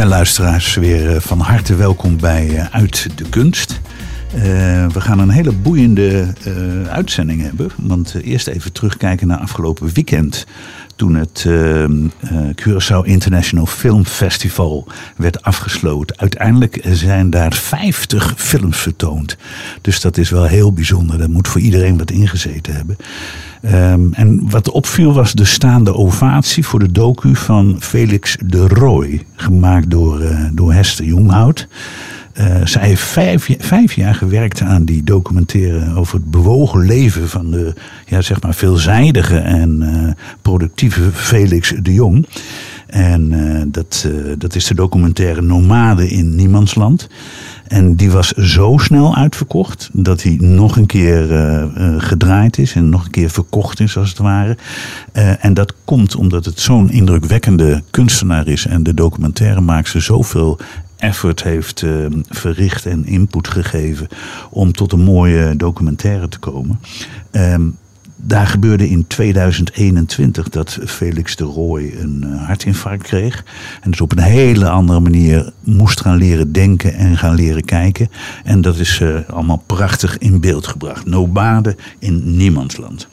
Ja, luisteraars, weer van harte welkom bij Uit de Kunst. We gaan een hele boeiende uitzending hebben. Want eerst even terugkijken naar afgelopen weekend. Toen het Curaçao International Film Festival werd afgesloten. Uiteindelijk zijn daar 50 films vertoond. Dus dat is wel heel bijzonder. Daar moet voor iedereen wat ingezeten hebben. En wat opviel was de staande ovatie voor de docu van Felix de Rooij. Gemaakt door Hester Jonghout. Zij heeft vijf jaar gewerkt aan die documentaire over het bewogen leven van de veelzijdige en productieve Felix de Jong. En dat is de documentaire Nomaden in Niemandsland. En die was zo snel uitverkocht dat hij nog een keer gedraaid is en nog een keer verkocht is als het ware. En dat komt omdat het zo'n indrukwekkende kunstenaar is en de documentairemaakster zoveel effort heeft verricht en input gegeven om tot een mooie documentaire te komen. Daar gebeurde in 2021 dat Felix de Rooij een hartinfarct kreeg. En dus op een hele andere manier moest gaan leren denken en gaan leren kijken. En dat is allemaal prachtig in beeld gebracht. Nomaden in Niemandsland.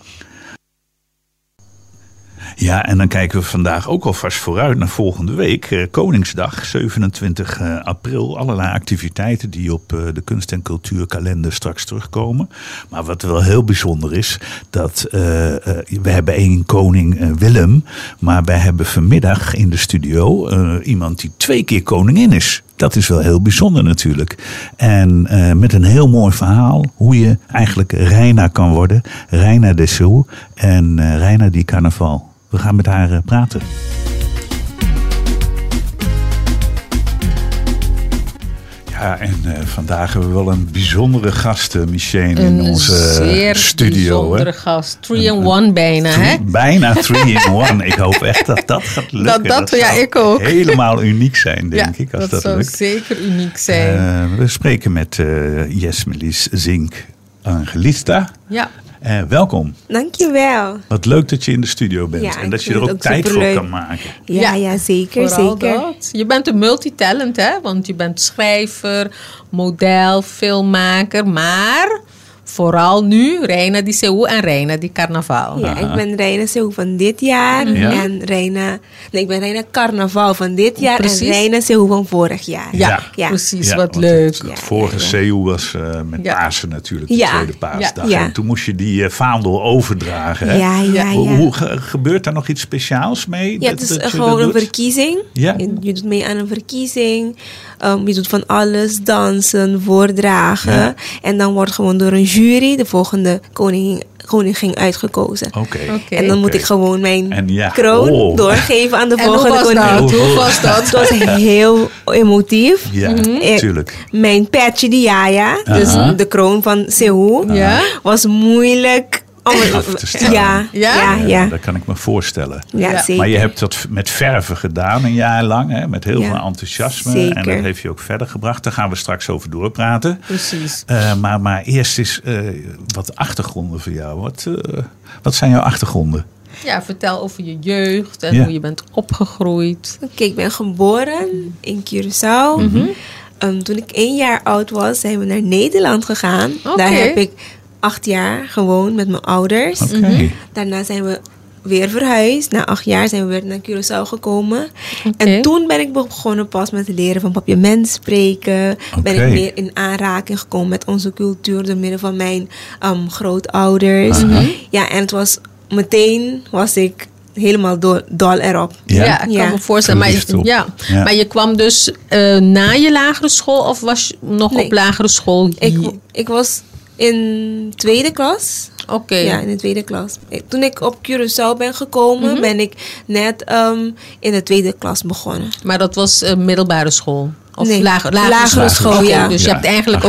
Ja, en dan kijken we vandaag ook alvast vooruit naar volgende week. Koningsdag, 27 april. Allerlei activiteiten die op de kunst- en cultuurkalender straks terugkomen. Maar wat wel heel bijzonder is, dat we hebben één koning Willem. Maar wij hebben vanmiddag in de studio iemand die 2 keer koningin is. Dat is wel heel bijzonder natuurlijk. En met een heel mooi verhaal hoe je eigenlijk Reina kan worden. Reina Dessous en Reina di Carnaval. We gaan met haar praten. Ja, en vandaag hebben we wel een bijzondere gast, Micheen, in onze studio. Een zeer bijzondere gast. 3-in-1 bijna, hè? Bijna 3-in-1. Ik hoop echt dat dat gaat lukken. Dat zou ik ook. Helemaal uniek zijn, denk ik, als dat lukt. Dat zou zeker uniek zijn. We spreken met Jesmelis Zink Angelista. Ja. Welkom. Dankjewel. Wat leuk dat je in de studio bent. Ja, en dat je er ook tijd voor kan maken. Ja, zeker. Dat. Je bent een multitalent, hè? Want je bent schrijver, model, filmmaker. Maar vooral nu Reina Dessous en Reina di Carnaval. Ja, ik ben Reina Dessous van dit jaar. En ik ben Reina Carnaval van dit jaar. Precies. En Reina Dessous van vorig jaar. Ja. Precies. Wat leuk. Het vorige Seuw was met Pasen natuurlijk, de tweede paasdag. Ja. En toen moest je die vaandel overdragen. Hè? Ja. Hoe gebeurt daar nog iets speciaals mee? Ja, het is gewoon een verkiezing. Ja. Je doet mee aan een verkiezing. Je doet van alles, dansen, voordragen. Ja. En dan wordt gewoon door een jury de volgende koningin uitgekozen. Okay. En dan moet ik gewoon mijn kroon doorgeven aan de volgende koningin. Hoe was dat? Het was heel emotief. Ja, natuurlijk. Mijn petje die Yaya, dus de kroon van Seoul, was moeilijk af te stellen. Ja. Dat kan ik me voorstellen. Ja, zeker. Maar je hebt dat met verven gedaan een jaar lang, hè, met heel veel enthousiasme. Zeker. En dat heeft je ook verder gebracht. Daar gaan we straks over doorpraten. Precies. Maar eerst eens wat achtergronden voor jou. Wat zijn jouw achtergronden? Ja, vertel over je jeugd en hoe je bent opgegroeid. Oké, ik ben geboren in Curaçao. Toen ik 1 jaar oud was, zijn we naar Nederland gegaan. Daar heb ik 8 jaar gewoond met mijn ouders. Daarna zijn we weer verhuisd. Na 8 jaar zijn we weer naar Curaçao gekomen. En toen ben ik begonnen pas met het leren van papiament spreken. Ben ik meer in aanraking gekomen met onze cultuur door middel van mijn grootouders. Ja, en het was meteen was ik helemaal dol erop. Ja, ik kan me voorstellen. Maar je kwam dus na je lagere school of was je nog op lagere school? Ik was in 2e klas. Ja, in de 2e klas. Toen ik op Curaçao ben gekomen, ben ik net in de 2e klas begonnen. Maar dat was middelbare school? Of nee, lagere school, ja. Dus je hebt eigenlijk,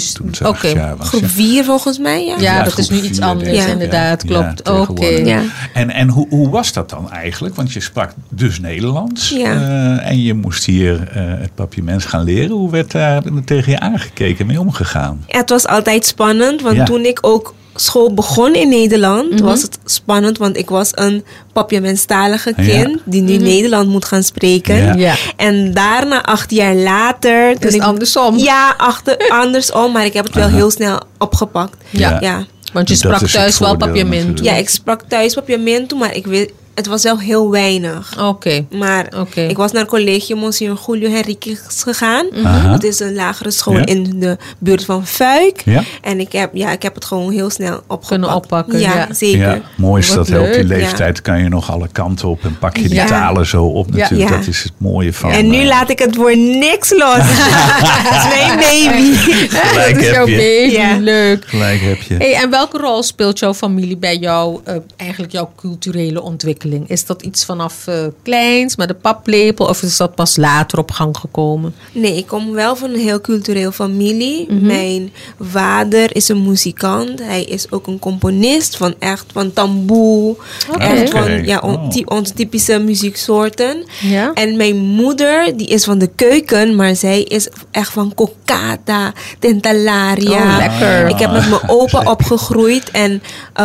groep 4 volgens mij, ja. Dat is nu iets anders, inderdaad, klopt. Ja. En hoe was dat dan eigenlijk? Want je sprak dus Nederlands. En je moest hier het papiament gaan leren. Hoe werd daar tegen je aangekeken, mee omgegaan? Het was altijd spannend, want toen ik ook school begon in Nederland, was het spannend, want ik was een Papiamenstalige kind die nu Nederland moet gaan spreken. Ja. Ja. En daarna, 8 jaar later... Is het andersom? Ja, andersom, maar ik heb het wel heel snel opgepakt. Ja. Want je Dat sprak is het thuis wel voordeel Papiamento. natuurlijk. Ja, ik sprak thuis Papiamento, maar het was wel heel weinig. Oké. Maar ik was naar Collegio Monsignor Julio Henriquez gegaan. Dat is een lagere school in de buurt van Fuik. Ja. En ik heb het gewoon heel snel Kunnen oppakken. Ja, zeker. Ja, mooi is Wat dat op die leuk. leeftijd kan je nog alle kanten op en pak je die Ja. talen zo op natuurlijk. Ja. Dat is het mooie van. En nu laat ik het voor niks los. Dat is mijn baby. Gelijk Dat is heb jouw je. baby. Ja. Leuk. Gelijk heb je. Hey, en welke rol speelt jouw familie bij jou, eigenlijk jouw culturele ontwikkeling? Is dat iets vanaf kleins met de paplepel of is dat pas later op gang gekomen? Nee, ik kom wel van een heel cultureel familie. Mijn vader is een muzikant. Hij is ook een componist van tamboe. Echt van onze typische muzieksoorten. Ja. En mijn moeder, die is van de keuken, maar zij is echt van cocada, dentalaria. Oh, lekker. Ik heb met mijn opa opgegroeid en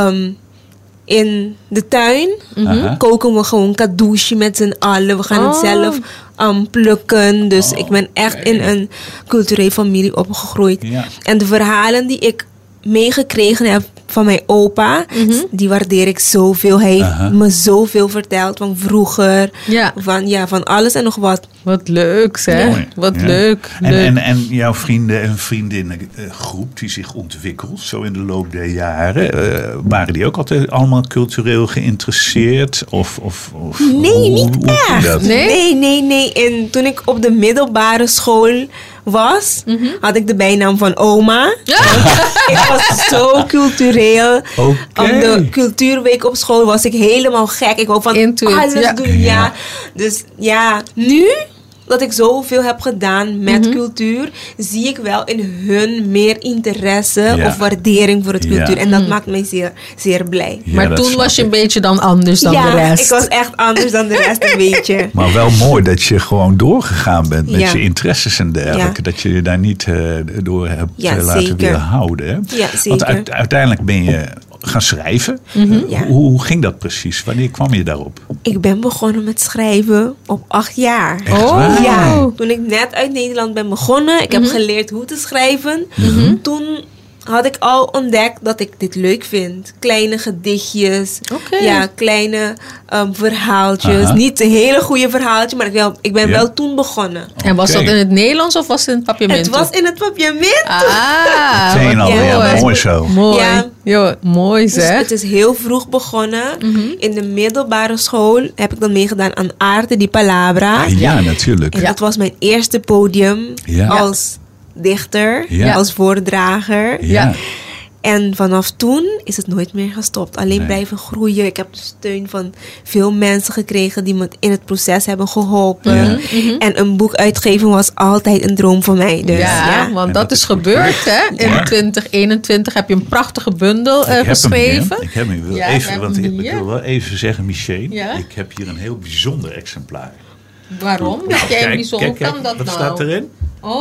in de tuin koken we gewoon kadouche met z'n allen. We gaan het zelf plukken. Dus ik ben echt in een culturele familie opgegroeid. Ja. En de verhalen die ik meegekregen heb van mijn opa, die waardeer ik zoveel. Hij heeft me zoveel verteld van vroeger. Ja. Van alles en nog wat. Wat leuk, hè? Mooi. Wat Ja. leuk. En jouw vrienden en vriendinnengroep die zich ontwikkelt zo in de loop der jaren, waren die ook altijd allemaal cultureel geïnteresseerd? Of Nee, niet hoe ging echt. dat? Nee. En toen ik op de middelbare school was, had ik de bijnaam van oma. Ik was zo cultureel. Oké. Op de cultuurweek op school was ik helemaal gek. Ik wou van Into it, alles doen. Ja. Ja. Dus ja, nu dat ik zoveel heb gedaan met cultuur, zie ik wel in hun meer interesse of waardering voor het cultuur. En dat maakt mij zeer, zeer blij. Ja, Maar dat toen snap was je ik. een beetje dan anders dan de rest. Ik was echt anders dan de rest een beetje. Maar wel mooi dat je gewoon doorgegaan bent met Ja. je interesses en dergelijke. Ja. Dat je je daar niet door hebt laten zeker. weerhouden. Hè? Ja, Want zeker. uiteindelijk ben je gaan schrijven. Ja. Hoe ging dat precies? Wanneer kwam je daarop? Ik ben begonnen met schrijven op 8 jaar. Echt waar? Ja, toen ik net uit Nederland ben begonnen. Ik heb geleerd hoe te schrijven. Toen had ik al ontdekt dat ik dit leuk vind. Kleine gedichtjes. Oké. Ja, kleine verhaaltjes. Niet een hele goede verhaaltje, maar ik ben wel toen begonnen. En was dat Oké. in het Nederlands of was het in het Papiamento? Het was in het Papiamento. Ah, Meteen wat al, ja, mooi zo. Mooi. Ja. Jo, mooi Dus zeg. het is heel vroeg begonnen. In de middelbare school heb ik dan meegedaan aan Arte di Palabra. Ja, natuurlijk. En dat was mijn eerste podium Ja. als dichter, Ja. als voordrager. Ja. En vanaf toen is het nooit meer gestopt. Alleen blijven groeien. Ik heb de steun van veel mensen gekregen die me in het proces hebben geholpen. En een boek uitgeven was altijd een droom voor mij. Dus, Ja, want En dat dat is is goed gebeurd, hè? In 2021 heb je een prachtige bundel geschreven. Ik heb hem hier. Ja, we hebben hem Ik hier. wil wel even zeggen, Michel. Ja? Ik heb hier een heel bijzonder exemplaar. Waarom? Heb jij een bijzonder? Hoe kan dat wat nou? staat erin?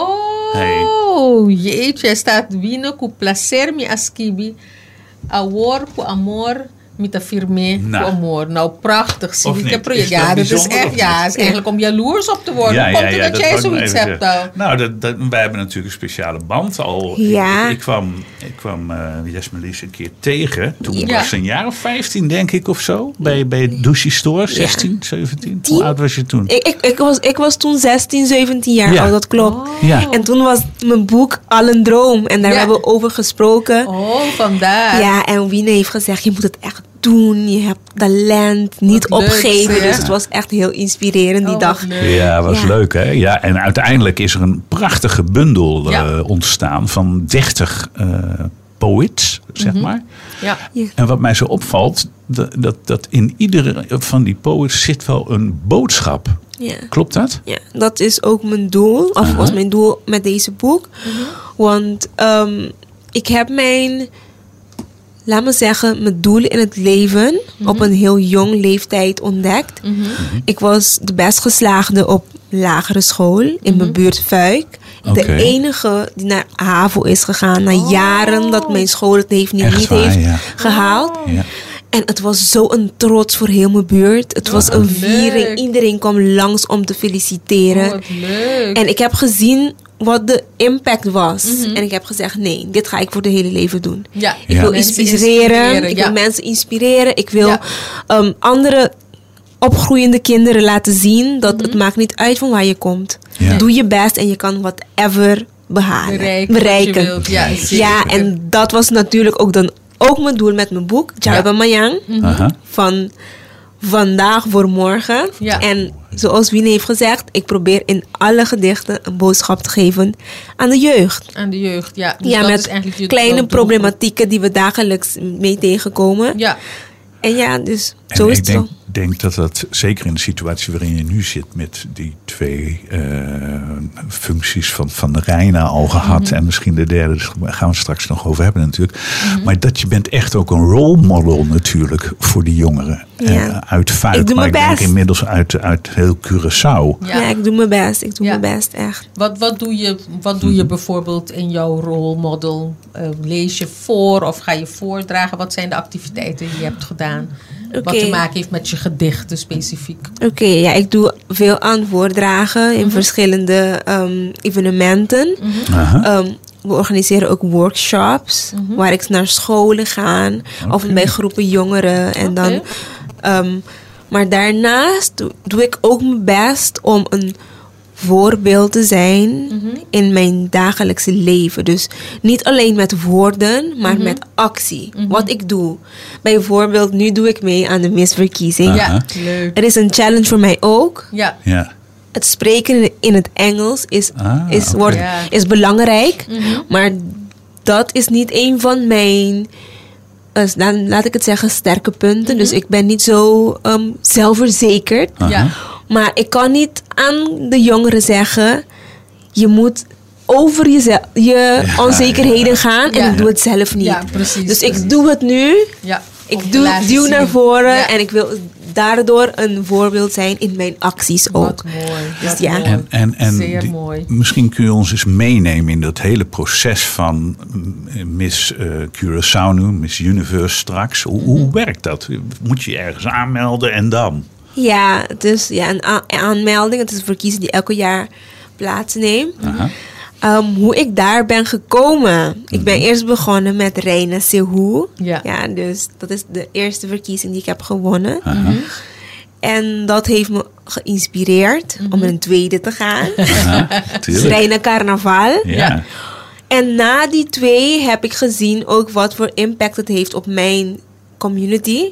Oh, jeetje. Er staat Vino cu placer mi ascibi. Awor cu amor mi te firme cu amor. Nou, prachtig. Zie Of ik niet? het project. Is dat Ja, dat is bijzonder echt, of ja, niet? is eigenlijk om jaloers op te worden. Hoe komt het dat jij wou ik maar zoiets even hebt zeggen. dan? Nou, wij hebben natuurlijk een speciale band al. Ja. Ik kwam Jesmelies een keer tegen. Toen Ja. was ze een jaar of 15, denk ik, of zo. Bij Douchy Store, 16, 17. Hoe oud was je toen? Ik was toen 16, 17 jaar Ja. oud, dat klopt. Ja. En toen was mijn boek al een droom. En daar Ja. hebben we over gesproken. Oh, vandaar. Ja, en Wiene heeft gezegd, je moet het echt doen. Je hebt talent, niet Wat leuk, opgeven. zeg. Dus het was echt heel inspirerend die Oh, dag. wat leuk. Ja, was Ja. leuk hè. Ja, en uiteindelijk is er een prachtige bundel Ja. ontstaan van 30 poets, zeg maar. Ja. En wat mij zo opvalt, dat in iedere van die poets zit wel een boodschap. Ja. Klopt dat? Ja, dat is ook mijn doel. Of was mijn doel met deze boek. Want ik heb laat me zeggen, mijn doelen in het leven op een heel jong leeftijd ontdekt. Ik was de best geslaagde op lagere school in mijn buurt Fuik. de enige die naar HAVO is gegaan. Na jaren dat mijn school het niet heeft gehaald. Ja. En het was zo'n trots voor heel mijn buurt. Het was een viering. Iedereen kwam langs om te feliciteren. Wat leuk. En ik heb gezien wat de impact was. En ik heb gezegd, nee, dit ga ik voor de hele leven doen. Ja. Ik wil inspireren. Ik wil mensen inspireren. Ik wil andere opgroeiende kinderen laten zien dat het maakt niet uit van waar je komt. Ja. Doe je best en je kan whatever bereiken. Ja, en dat was natuurlijk ook mijn doel met mijn boek, Jaiba Mayang. Van vandaag voor morgen. Ja. En zoals Wine heeft gezegd, ik probeer in alle gedichten een boodschap te geven aan de jeugd. Aan de jeugd, ja. Dus ja, met kleine problematieken die we dagelijks mee tegenkomen. Ja. En ja, dus zo is het zo. Ik denk dat dat zeker in de situatie waarin je nu zit met die 2 functies van de Reina al gehad. En misschien de derde, daar gaan we het straks nog over hebben natuurlijk. Maar dat je bent echt ook een role model natuurlijk voor die jongeren. Uit Vught, maar ik denk inmiddels uit heel Curaçao. Ja, ik doe mijn best. Ik doe mijn best, echt. Wat doe je bijvoorbeeld in jouw role model? Lees je voor of ga je voordragen? Wat zijn de activiteiten die je hebt gedaan? Wat te maken heeft met je gedichten specifiek. Oké, ik doe veel aan voordragen in verschillende evenementen. We organiseren ook workshops waar ik naar scholen ga of bij groepen jongeren. En dan, maar daarnaast doe ik ook mijn best om een voorbeeld te zijn in mijn dagelijkse leven. Dus niet alleen met woorden, maar met actie. Wat ik doe. Bijvoorbeeld, nu doe ik mee aan de misverkiezing. Ja, leuk. Er is een challenge voor mij ook. Ja. Het spreken in het Engels is belangrijk. Maar dat is niet een van mijn, laat ik het zeggen, sterke punten. Dus ik ben niet zo zelfverzekerd. Maar ik kan niet aan de jongeren zeggen, je moet over je onzekerheden gaan. En ik doe het zelf niet. Ja, precies, dus ik doe het nu. Ja, ik duw naar voren. Ja. En ik wil daardoor een voorbeeld zijn in mijn acties ook. Wat mooi. Dus ja. En zeer mooi. Misschien kun je ons eens meenemen in dat hele proces van Miss Curaçao nu, Miss Universe straks. Hoe werkt dat? Moet je ergens aanmelden en dan? Ja, het is een aanmelding. Het is een verkiezing die elke jaar plaatsneemt. Hoe ik daar ben gekomen. Ik ben eerst begonnen met Reina Sehu. Ja, dus dat is de eerste verkiezing die ik heb gewonnen. En dat heeft me geïnspireerd om een tweede te gaan. Dus Reina Carnaval. Ja. En na die 2 heb ik gezien ook wat voor impact het heeft op mijn community.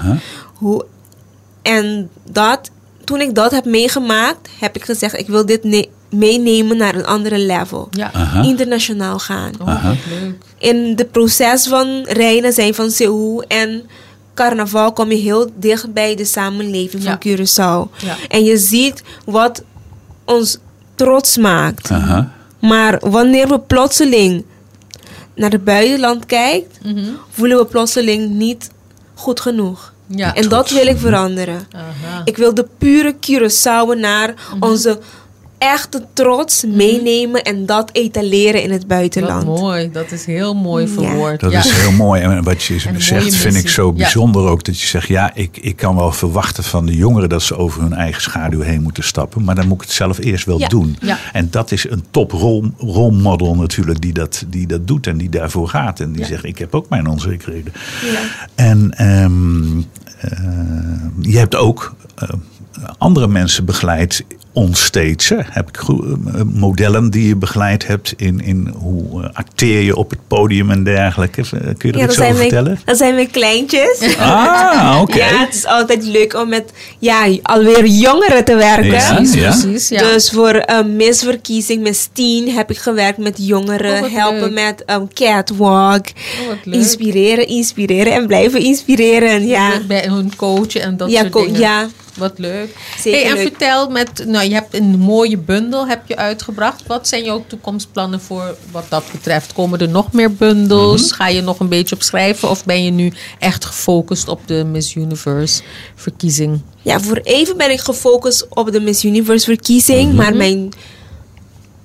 En toen ik dat heb meegemaakt, heb ik gezegd, ik wil dit meenemen naar een andere level. Internationaal gaan. Leuk. In het proces van reinen zijn van Sehu en carnaval kom je heel dicht bij de samenleving van Curaçao. Ja. En je ziet wat ons trots maakt. Maar wanneer we plotseling naar het buitenland kijken, voelen we plotseling niet goed genoeg. Ja, en dat wil ik veranderen. Ik wil de pure Curaçao naar onze echte trots meenemen en dat etaleren in het buitenland. Wat mooi, dat is heel mooi verwoord. Dat is heel mooi. En wat je zegt vind ik zo bijzonder ook. Dat je zegt, ik kan wel verwachten van de jongeren dat ze over hun eigen schaduw heen moeten stappen. Maar dan moet ik het zelf eerst wel doen. Ja. En dat is een top role model natuurlijk die dat doet en die daarvoor gaat. En die zegt, ik heb ook mijn onzekerheden. Ja. En je hebt ook andere mensen begeleid onstage. Heb ik modellen die je begeleid hebt in hoe acteer je op het podium en dergelijke. Kun je er iets over vertellen? Dat zijn mijn kleintjes. Oké. Ja, het is altijd leuk om met alweer jongeren te werken. Ja, precies. Ja. Dus voor misverkiezing, Miss Teen heb ik gewerkt met jongeren. Helpen met catwalk. Inspireren en blijven inspireren. Ja. Bij hun coachen en dat soort dingen. Ja. Wat leuk. Zeker en leuk. Vertel je hebt een mooie bundel uitgebracht. Wat zijn jouw toekomstplannen voor wat dat betreft? Komen er nog meer bundels? Ga je nog een beetje op schrijven? Of ben je nu echt gefocust op de Miss Universe verkiezing? Ja, voor even ben ik gefocust op de Miss Universe verkiezing. Maar mijn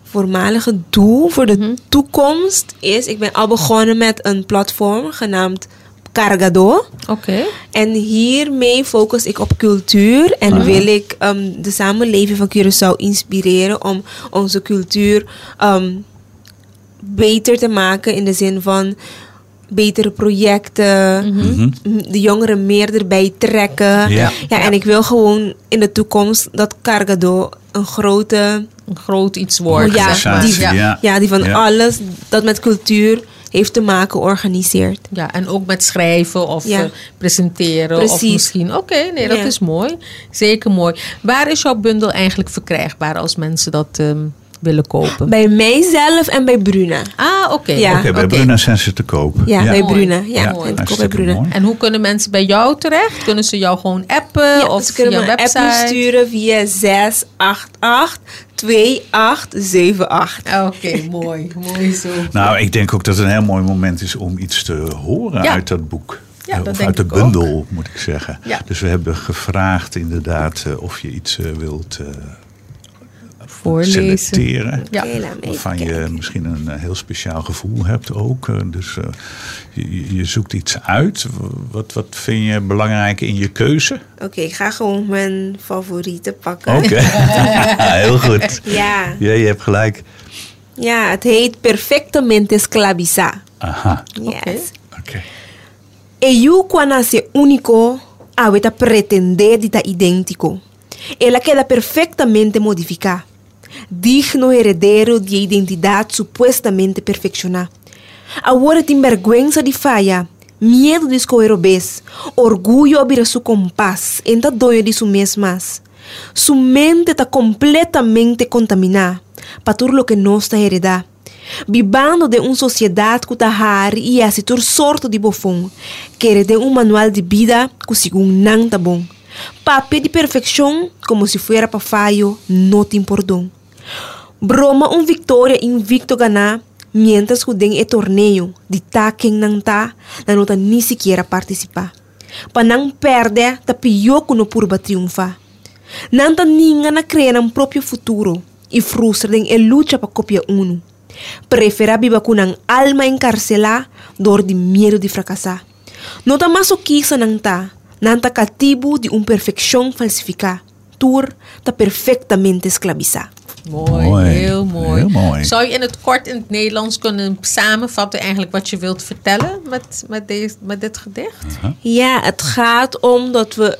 voormalige doel voor de toekomst is... Ik ben al begonnen met een platform genaamd Cargador. Oké. En hiermee focus ik op cultuur. En wil ik de samenleving van Curaçao inspireren om onze cultuur beter te maken. In de zin van betere projecten. De jongeren meer erbij trekken. Ja, en ik wil gewoon in de toekomst dat Cargador een groot iets wordt. Die van alles dat met cultuur heeft te maken organiseert. Ja, en ook met schrijven of presenteren. Precies. Of misschien... dat is mooi. Zeker mooi. Waar is jouw bundel eigenlijk verkrijgbaar als mensen dat willen kopen? Bij mijzelf en bij Bruna. Oké. Ja. Bij Bruna zijn ze te koop. Ja, bij Bruna. Ja, bij Bruna. En hoe kunnen mensen bij jou terecht? Kunnen ze jou gewoon appen? Of ze kunnen via een appje sturen via 688-2878. Oké, mooi. Mooi zo. Nou, ik denk ook dat het een heel mooi moment is om iets te horen uit dat boek. Ja, of uit de bundel, moet ik zeggen. Ja. Dus we hebben gevraagd inderdaad of je iets wilt... voorlezen. Selecteren. Ja. Waarvan je misschien een heel speciaal gevoel hebt ook. Dus je zoekt iets uit. Wat vind je belangrijk in je keuze? Oké, ik ga gewoon mijn favorieten pakken. Oké, heel goed. Ja, je hebt gelijk. Ja, het heet Perfectamente Esclavizar. Aha. Yes. Oké. Eu quando se único, aveta pretender dita idêntico. Ela queda perfectamente modificada. Digno heredero de identidade supostamente perfeccionada. Agora tem vergüenza de falha, medo de escolher o bes, orgulho abrir seu compás, enta doio de su mesmas. Su mente está completamente contaminada para tudo lo que nos está heredado. Vivendo de uma sociedade que está rara e assim toda sorte de bofão, que herede manual de vida que segundo não está bom. Papel de perfeição, como se fuera para falho, não tem perdão. Broma vitória invicto ganhar, mientras que den torneio de tá quem não tá, não tá nem sequer participar. Para não perder, tá pior que no purba triunfar. Não tá ninguém a crer no próprio futuro e frustra den luta para copiar uno. Prefere viver com uma alma encarcelada, dor de medo de fracassar. Não tá masoquista não tá cativo de perfeição falsificada. Tour tá perfectamente esclavizado. Mooi, heel mooi. Heel mooi. Zou je in het kort in het Nederlands kunnen samenvatten eigenlijk wat je wilt vertellen met dit gedicht? Ja, het gaat om dat we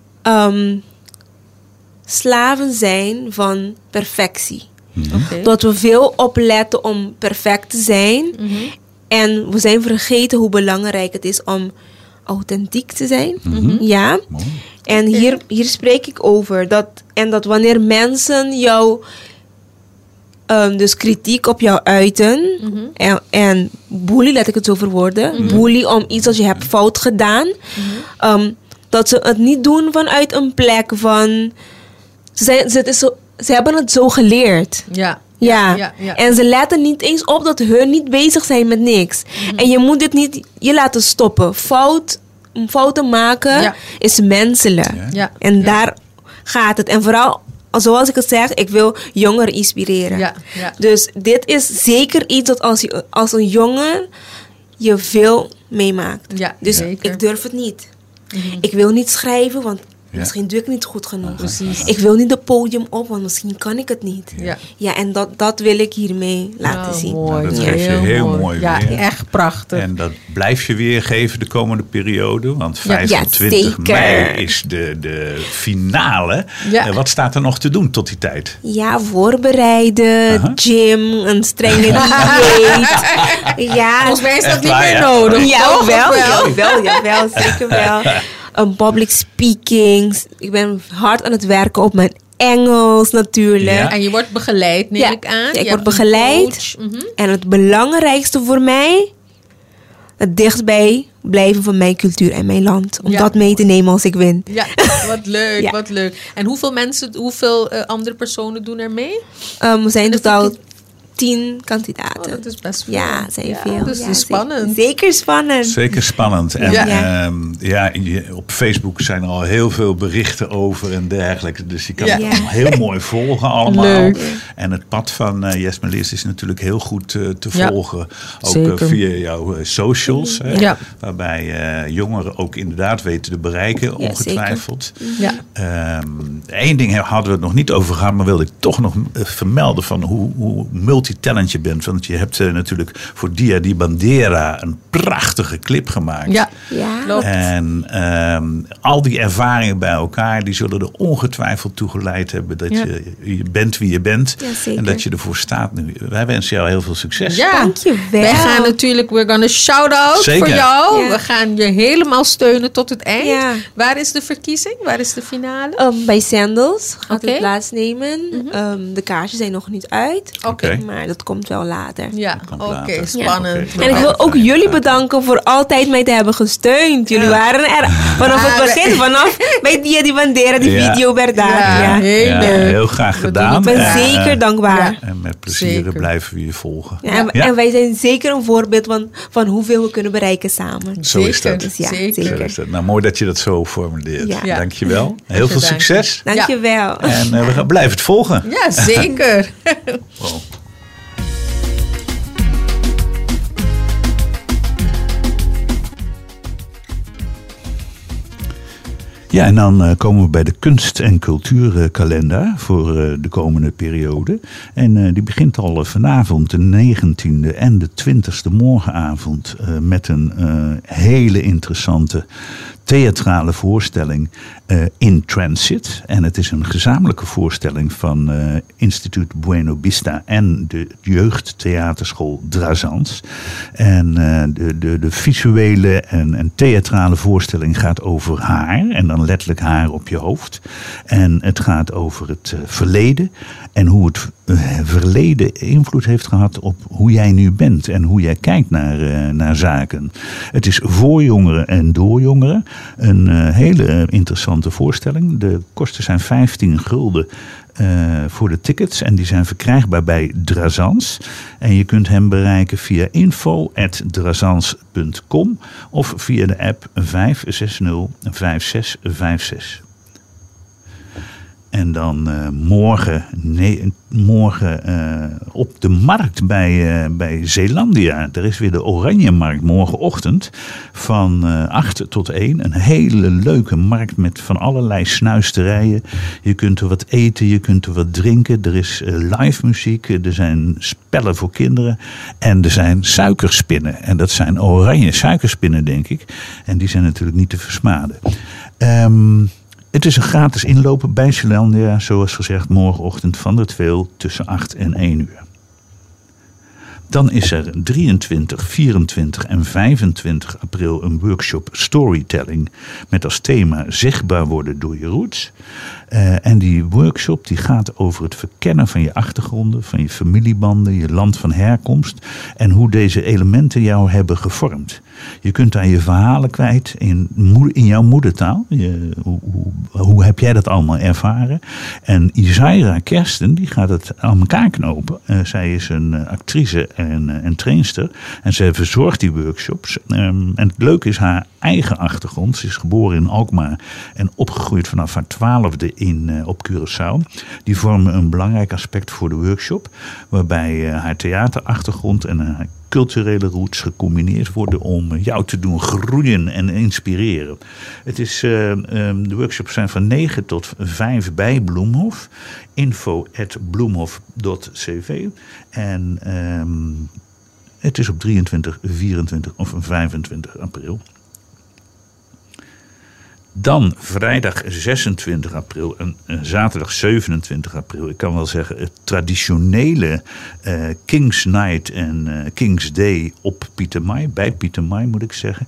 slaven zijn van perfectie. Okay. Dat we veel opletten om perfect te zijn. En we zijn vergeten hoe belangrijk het is om authentiek te zijn. Ja. Mooi. En hier spreek ik over dat wanneer mensen jou dus kritiek op jou uiten en bully, laat ik het zo verwoorden, bully om iets dat je hebt fout gedaan, dat ze het niet doen vanuit een plek van ze hebben het zo geleerd. Ja. En ze letten niet eens op dat hun niet bezig zijn met niks. En je moet dit niet je laten stoppen. Fouten maken is menselijk. En daar gaat het. En vooral, zoals ik het zeg, ik wil jongeren inspireren. Dus dit is zeker iets dat als een jongen je veel meemaakt. Dus zeker. Ik durf het niet. Ik wil niet schrijven, want misschien doe ik niet goed genoeg. Precies. Ik wil niet het podium op, want misschien kan ik het niet. Ja, en dat wil ik hiermee laten zien. Mooi. Dat geef je heel mooi weer. Ja, echt prachtig. En dat blijf je weergeven de komende periode. Want 25 mei is de finale. Wat staat er nog te doen tot die tijd? Ja, voorbereiden, gym, een strenge dieet. Volgens mij is dat niet meer nodig. Jawel, zeker wel. Public speaking. Ik ben hard aan het werken op mijn Engels natuurlijk. Ja. En je wordt begeleid, neem ik aan. Ik word begeleid. En het belangrijkste voor mij, het dichtbij blijven van mijn cultuur en mijn land. Om dat mee te nemen als ik win. Ja, wat leuk, wat leuk. En hoeveel andere personen doen er mee? We zijn totaal 10 kandidaten. Dat is best veel. Ja, zijn veel. Dus het is spannend. Zeker spannend. Zeker spannend. En op Facebook zijn er al heel veel berichten over en dergelijke. Dus je kan het allemaal heel mooi volgen allemaal. Leuk. En het pad van Jesme List is natuurlijk heel goed te volgen. Ook via jouw socials. Waarbij jongeren ook inderdaad weten te bereiken, ongetwijfeld. Eén ding hadden we het nog niet over gehad, maar wilde ik toch nog vermelden van hoe multitalent je bent. Want je hebt natuurlijk voor Dia di Bandera een prachtige clip gemaakt. Ja, klopt. En al die ervaringen bij elkaar, die zullen er ongetwijfeld toe geleid hebben dat je bent wie je bent. Ja, en dat je ervoor staat nu. Wij wensen jou heel veel succes. Ja, dankjewel. Wij gaan natuurlijk, we're gonna shout out voor jou. Ja. We gaan je helemaal steunen tot het eind. Ja. Waar is de verkiezing? Waar is de finale? Bij Sandals gaat het plaatsnemen. De kaartjes zijn nog niet uit. Maar dat komt wel later. Ja, oké, spannend. Ja. En ik wil ook jullie bedanken voor altijd mij te hebben gesteund. Jullie waren er vanaf het begin, vanaf bij Dia di Bandera, die video werd daar. Heel graag gedaan. Ik ben zeker dankbaar. En met plezier blijven we je volgen. En wij zijn zeker een voorbeeld van hoeveel we kunnen bereiken samen. Zo is dat. Dus zeker. Zo is dat. Nou, mooi dat je dat zo formuleert. Ja. Dankjewel. Heel veel succes. Dankjewel. En we gaan blijven het volgen. Ja, zeker. Wow. Ja, en dan komen we bij de kunst- en cultuurkalender voor de komende periode. En die begint al vanavond, de 19e en de 20e morgenavond, met een hele interessante theatrale voorstelling In Transit. En het is een gezamenlijke voorstelling van Instituut Bueno Vista en de jeugdtheaterschool Drazans. En de visuele en theatrale voorstelling gaat over haar. En dan letterlijk haar op je hoofd. En het gaat over het verleden. En hoe het verleden invloed heeft gehad op hoe jij nu bent. En hoe jij kijkt naar zaken. Het is voor jongeren en door jongeren. Een hele interessante voorstelling. De kosten zijn 15 gulden voor de tickets. En die zijn verkrijgbaar bij Drazans. En je kunt hem bereiken via info@drazans.com of via de app 5605656. En dan morgen op de markt bij Zeelandia. Er is weer de Oranjemarkt morgenochtend van 8 tot 1. Een hele leuke markt met van allerlei snuisterijen. Je kunt er wat eten, je kunt er wat drinken. Er is live muziek, er zijn spellen voor kinderen. En er zijn suikerspinnen. En dat zijn oranje suikerspinnen, denk ik. En die zijn natuurlijk niet te versmaden. Het is een gratis inlopen bij Zeelandia, zoals gezegd, morgenochtend van de Tweel tussen 8 en 1 uur. Dan is er 23, 24 en 25 april een workshop Storytelling met als thema zichtbaar worden door je roots. En die workshop die gaat over het verkennen van je achtergronden, van je familiebanden, je land van herkomst en hoe deze elementen jou hebben gevormd. Je kunt daar je verhalen kwijt in jouw moedertaal. Hoe heb jij dat allemaal ervaren? En Isaira Kersten die gaat het aan elkaar knopen. Zij is een actrice en trainster. En zij verzorgt die workshops. En het leuke is haar eigen achtergrond. Ze is geboren in Alkmaar en opgegroeid vanaf haar 12e op Curaçao. Die vormen een belangrijk aspect voor de workshop. Waarbij haar theaterachtergrond en haar culturele roots gecombineerd worden om jou te doen groeien en inspireren. De workshops zijn van 9 tot 5 bij Bloemhof. info@bloemhof.cv. En het is op 23, 24 of 25 april. Dan vrijdag 26 april en zaterdag 27 april. Ik kan wel zeggen het traditionele King's Night en King's Day op Pieter Maai. Bij Pieter Maai moet ik zeggen.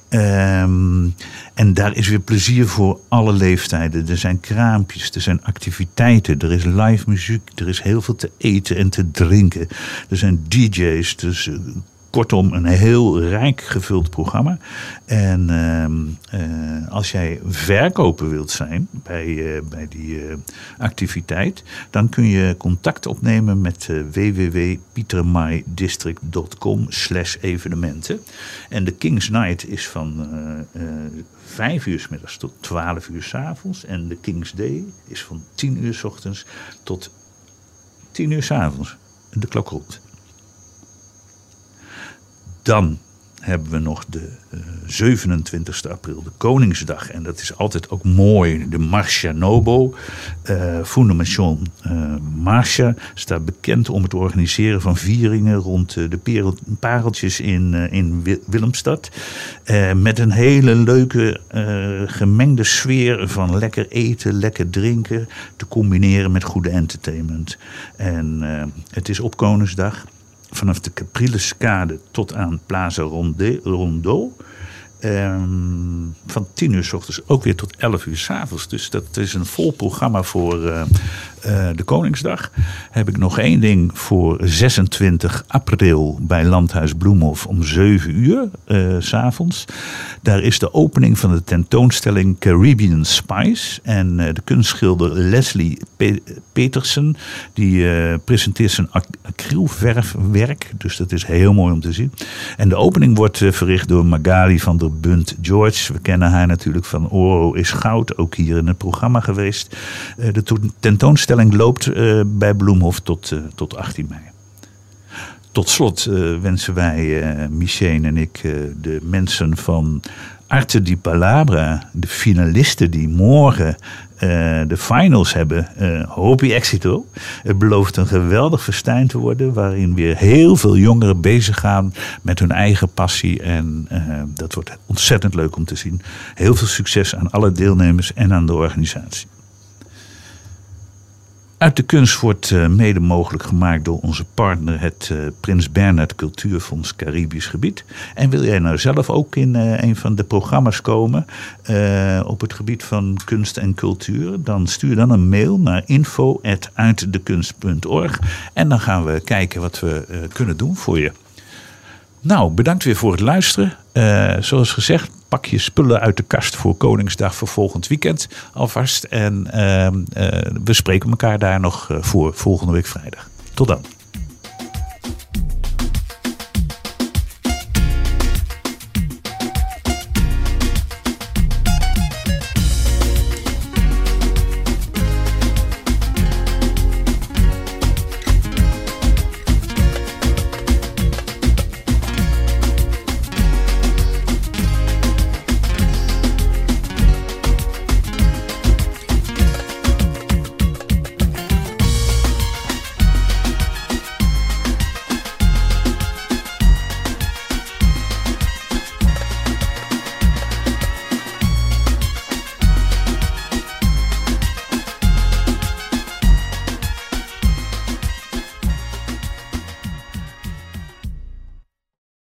En daar is weer plezier voor alle leeftijden. Er zijn kraampjes, er zijn activiteiten, er is live muziek. Er is heel veel te eten en te drinken. Er zijn DJ's, dus Kortom, een heel rijk gevuld programma. En als jij verkoper wilt zijn bij die activiteit, dan kun je contact opnemen met www.pietermaaiddistrict.com/evenementen. En de King's Night is van 5 uur 's middags tot 12 uur 's avonds. En de King's Day is van 10 uur 's ochtends tot 10 uur 's avonds. De klok roept. Dan hebben we nog de 27 april, de Koningsdag. En dat is altijd ook mooi. De Marcia Nobo. Fondation Marcia staat bekend om het organiseren van vieringen rond de pareltjes in Willemstad. Met een hele leuke gemengde sfeer van lekker eten, lekker drinken. Te combineren met goede entertainment. En het is op Koningsdag. Vanaf de Caprieleskade tot aan Plaza Rondeau. Van 10 uur 's ochtends ook weer tot 11 uur 's avonds. Dus dat is een vol programma voor de Koningsdag. Heb ik nog 1 ding voor 26 april bij Landhuis Bloemhof om 7 uur 's avonds. Daar is de opening van de tentoonstelling Caribbean Spice. En de kunstschilder Leslie Petersen die presenteert zijn acrylverfwerk. Dus dat is heel mooi om te zien. En de opening wordt verricht door Magali van der Bunt George. We kennen haar natuurlijk van Oro is Goud. Ook hier in het programma geweest. De tentoonstelling loopt bij Bloemhof tot 18 mei. Tot slot wensen wij, Micheen en ik, de mensen van Arte di Palabra, de finalisten die morgen de finals hebben, hopi exito. Het belooft een geweldig festijn te worden, waarin weer heel veel jongeren bezig gaan met hun eigen passie. En dat wordt ontzettend leuk om te zien. Heel veel succes aan alle deelnemers en aan de organisatie. Uit de Kunst wordt mede mogelijk gemaakt door onze partner, het Prins Bernhard Cultuurfonds Caribisch Gebied. En wil jij nou zelf ook in een van de programma's komen op het gebied van kunst en cultuur, dan stuur dan een mail naar info@uitdekunst.org en dan gaan we kijken wat we kunnen doen voor je. Nou, bedankt weer voor het luisteren. Zoals gezegd, pak je spullen uit de kast voor Koningsdag voor volgend weekend alvast. En we spreken elkaar daar nog voor volgende week vrijdag. Tot dan.